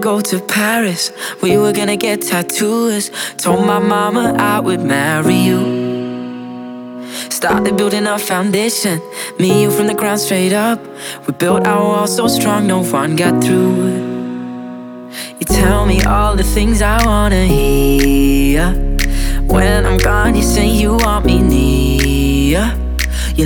go to Paris. We were gonna get tattoos. Told my mama I would marry you. Started building our foundation, me and you from the ground straight up. We built our wall so strong no one got through. You tell me all the things I wanna hear. When I'm gone you say you want me near.